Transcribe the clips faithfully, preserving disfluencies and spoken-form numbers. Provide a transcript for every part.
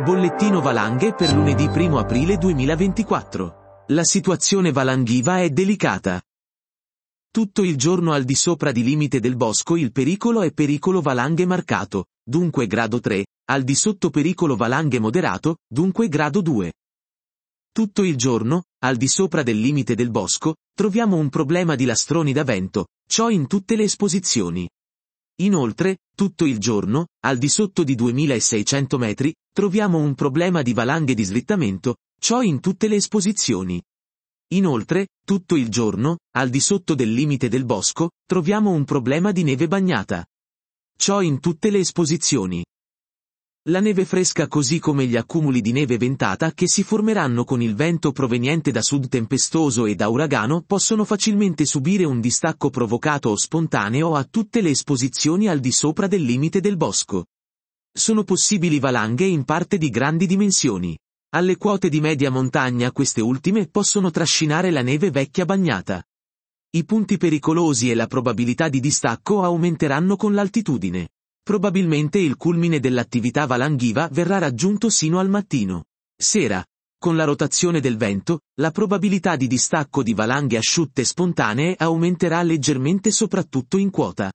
Bollettino valanghe per lunedì primo aprile duemilaventiquattro. La situazione valanghiva è delicata. Tutto il giorno al di sopra di limite del bosco il pericolo è pericolo valanghe marcato, dunque grado tre, al di sotto pericolo valanghe moderato, dunque grado due. Tutto il giorno, al di sopra del limite del bosco, troviamo un problema di lastroni da vento, ciò in tutte le esposizioni. Inoltre, tutto il giorno, al di sotto di duemilaseicento metri, troviamo un problema di valanghe di slittamento, ciò in tutte le esposizioni. Inoltre, tutto il giorno, al di sotto del limite del bosco, troviamo un problema di neve bagnata. Ciò in tutte le esposizioni. La neve fresca così come gli accumuli di neve ventata che si formeranno con il vento proveniente da sud tempestoso e da uragano possono facilmente subire un distacco provocato o spontaneo a tutte le esposizioni al di sopra del limite del bosco. Sono possibili valanghe in parte di grandi dimensioni. Alle quote di media montagna queste ultime possono trascinare la neve vecchia bagnata. I punti pericolosi e la probabilità di distacco aumenteranno con l'altitudine. Probabilmente il culmine dell'attività valanghiva verrà raggiunto sino al mattino. Sera. Con la rotazione del vento, la probabilità di distacco di valanghe asciutte spontanee aumenterà leggermente soprattutto in quota.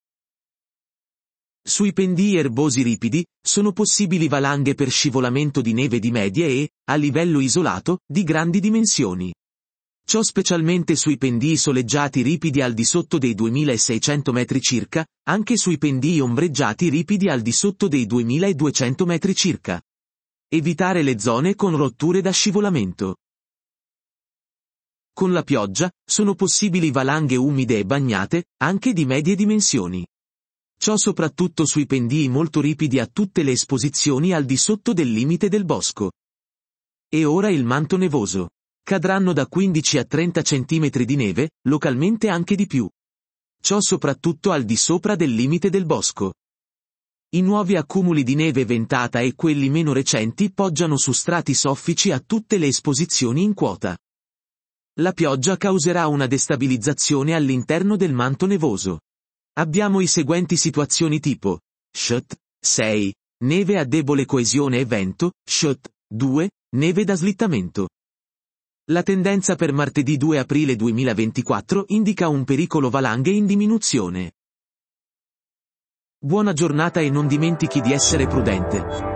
Sui pendii erbosi ripidi, sono possibili valanghe per scivolamento di neve di medie e, a livello isolato, di grandi dimensioni. Ciò specialmente sui pendii soleggiati ripidi al di sotto dei duemilaseicento metri circa, anche sui pendii ombreggiati ripidi al di sotto dei duemiladuecento metri circa. Evitare le zone con rotture da scivolamento. Con la pioggia, sono possibili valanghe umide e bagnate, anche di medie dimensioni. Ciò soprattutto sui pendii molto ripidi a tutte le esposizioni al di sotto del limite del bosco. E ora il manto nevoso. Cadranno da quindici a trenta centimetri di neve, localmente anche di più. Ciò soprattutto al di sopra del limite del bosco. I nuovi accumuli di neve ventata e quelli meno recenti poggiano su strati soffici a tutte le esposizioni in quota. La pioggia causerà una destabilizzazione all'interno del manto nevoso. Abbiamo i seguenti situazioni tipo: S H T sei, neve a debole coesione e vento, S H T due, neve da slittamento. La tendenza per martedì due aprile duemilaventiquattro indica un pericolo valanghe in diminuzione. Buona giornata e non dimentichi di essere prudente.